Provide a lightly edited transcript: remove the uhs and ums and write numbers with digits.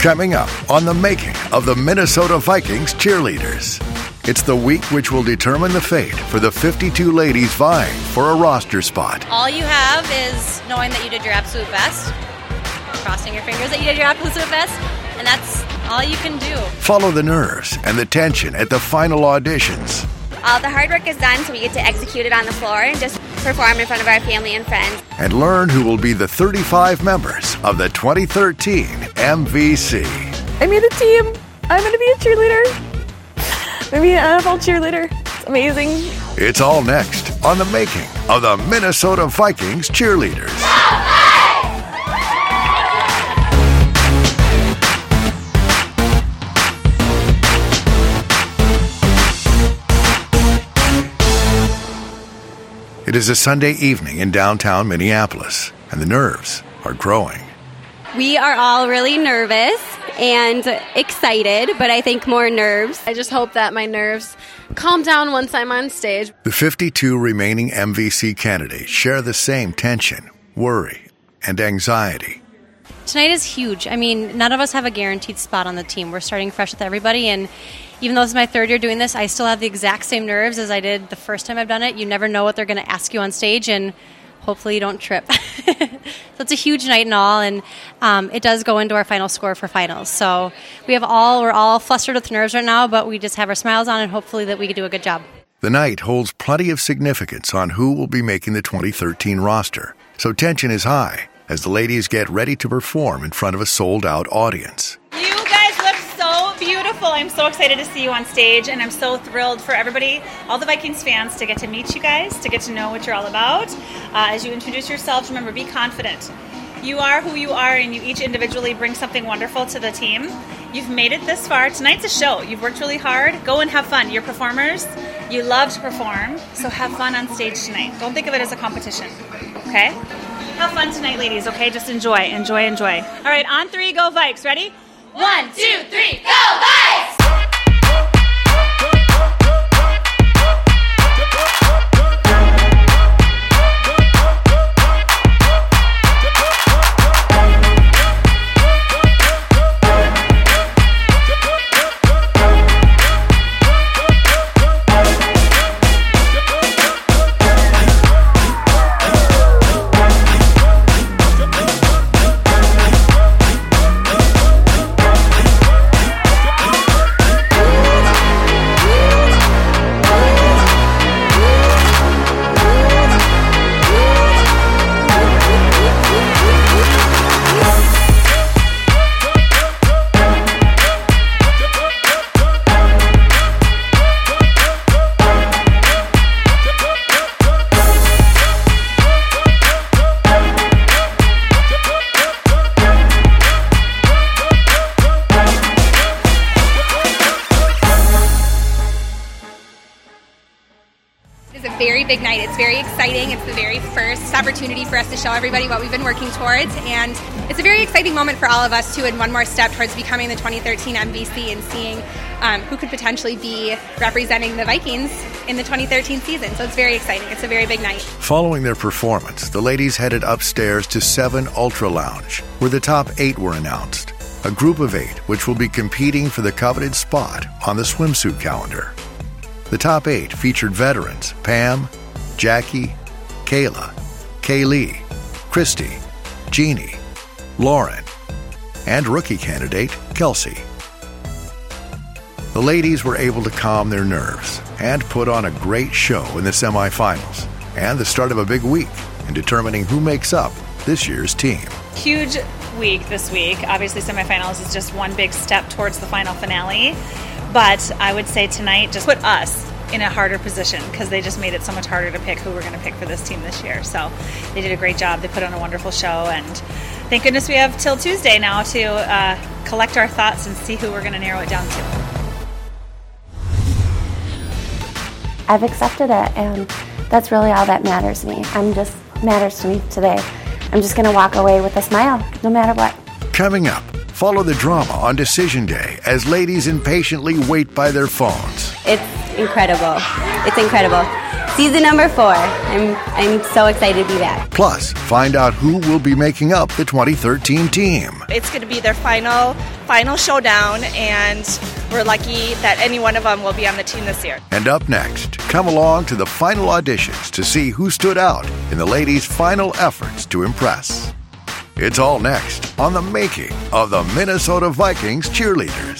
Coming up on the making of the Minnesota Vikings cheerleaders. It's the week which will determine the fate for the 52 ladies vying for a roster spot. All you have is knowing that you did your absolute best, crossing your fingers that you did your absolute best, and that's all you can do. Follow the nerves and the tension at the final auditions. All the hard work is done, so we get to execute it on the floor and just perform in front of our family and friends. And learn who will be the 35 members of the 2013 MVC. I made the team. I'm going to be a cheerleader. Maybe an NFL cheerleader. It's amazing. It's all next on the making of the Minnesota Vikings cheerleaders. It is a Sunday evening in downtown Minneapolis, and the nerves are growing. We are all really nervous and excited, but I think more nerves. I just hope that my nerves calm down once I'm on stage. The 52 remaining MVC candidates share the same tension, worry, and anxiety. Tonight is huge. I mean, none of us have a guaranteed spot on the team. We're starting fresh with everybody, and even though this is my third year doing this, I still have the exact same nerves as I did the first time I've done it. You never know what they're going to ask you on stage, and hopefully you don't trip. So it's a huge night and all, and it does go into our final score for finals. So we're all flustered with nerves right now, but we just have our smiles on, and hopefully that we can do a good job. The night holds plenty of significance on who will be making the 2013 roster. So tension is high as the ladies get ready to perform in front of a sold-out audience. You guys look so beautiful. I'm so excited to see you on stage, and I'm so thrilled for everybody, all the Vikings fans, to get to meet you guys, to get to know what you're all about. As you introduce yourselves, remember, be confident. You are who you are, and you each individually bring something wonderful to the team. You've made it this far. Tonight's a show. You've worked really hard. Go and have fun. You're performers. You love to perform, so have fun on stage tonight. Don't think of it as a competition, okay? Have fun tonight, ladies, okay? Just enjoy, enjoy, enjoy. All right, on three, go Vikes. Ready? 1, 2, 3, go Vikes! Very big night. It's very exciting. It's the very first opportunity for us to show everybody what we've been working towards, and it's a very exciting moment for all of us too, and one more step towards becoming the 2013 MVC and seeing who could potentially be representing the Vikings in the 2013 season. So it's very exciting. It's a very big night. Following their performance, the ladies headed upstairs to 7 Ultra Lounge, where the top 8 were announced, a group of 8 which will be competing for the coveted spot on the swimsuit calendar. The top 8 featured veterans Pam, Jackie, Kayla, Kaylee, Christy, Jeannie, Lauren, and rookie candidate Kelsey. The ladies were able to calm their nerves and put on a great show in the semifinals and the start of a big week in determining who makes up this year's team. Huge week this week. Obviously, semifinals is just one big step towards the final finale. But I would say tonight just put us in a harder position because they just made it so much harder to pick who we're going to pick for this team this year. So they did a great job. They put on a wonderful show, and thank goodness we have till Tuesday now to collect our thoughts and see who we're going to narrow it down to. I've accepted it, and that's really all that matters to me. Matters to me today. I'm just going to walk away with a smile, no matter what. Coming up, follow the drama on Decision Day as ladies impatiently wait by their phones. It's incredible. It's incredible. Season number 4. I'm so excited to be back. Plus, find out who will be making up the 2013 team. It's going to be their final showdown, and we're lucky that any one of them will be on the team this year. And up next, come along to the final auditions to see who stood out in the ladies' final efforts to impress. It's all next on the making of the Minnesota Vikings cheerleaders.